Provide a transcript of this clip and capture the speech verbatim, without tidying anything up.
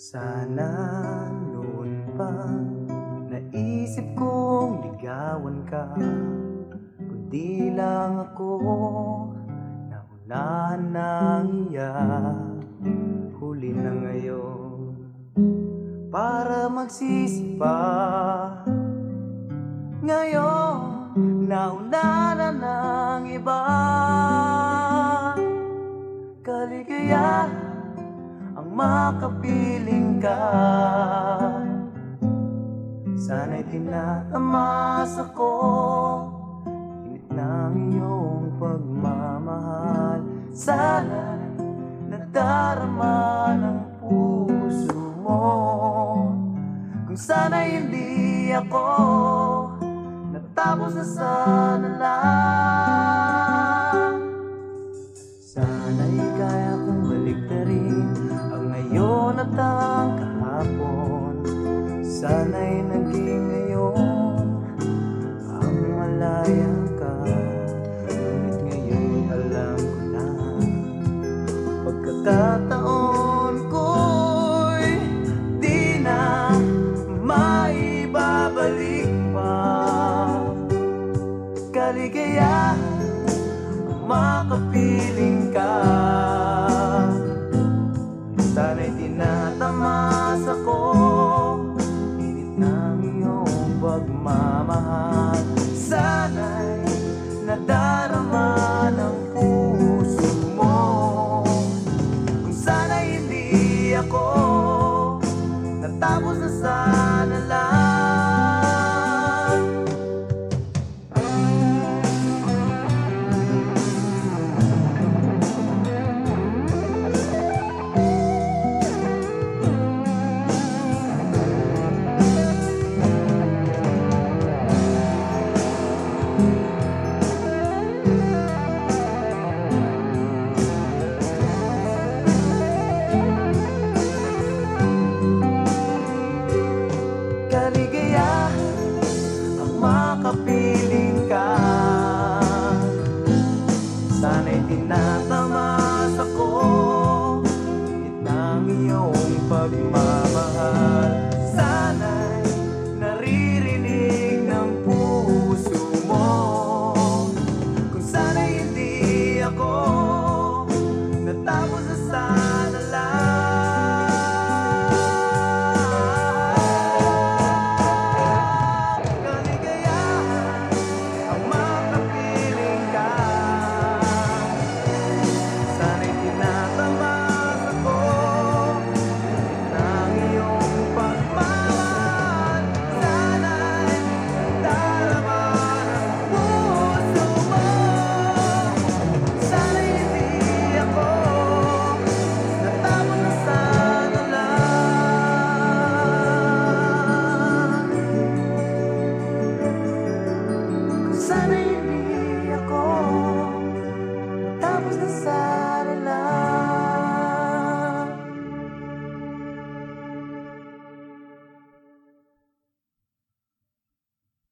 Sana noon pa naisip kong ligawan ka, kundi lang ako naunahan ng iya. Huli na ngayon para magsisi pa. Ngayon nauna na ng iba. Kaligayahan ang makapiling ka. Sana'y tinatamas ako, init ng iyong pagmamahal. Sana'y nadarama ng puso mo. Kung sana'y hindi ako natapos na sana lang. Sana'y kaya kong baliktarin ang ngayon at ang kahapon. Sana'y naging ngayon ang malaya ka. Ngunit ngayon alam ko na pagkakataon ko'y di na maibabalik pa. Kaligayahan ang makapiling ka. Sana'y tinatamas ako, init ng iyong pagmamahal. Sana'y nadarama ng puso mo. Kung sana'y hindi ako natapos na sana lang. Kaligayahan ang makapiling ka. Sana'y tinatamas ako, init ng iyong pagmamahal.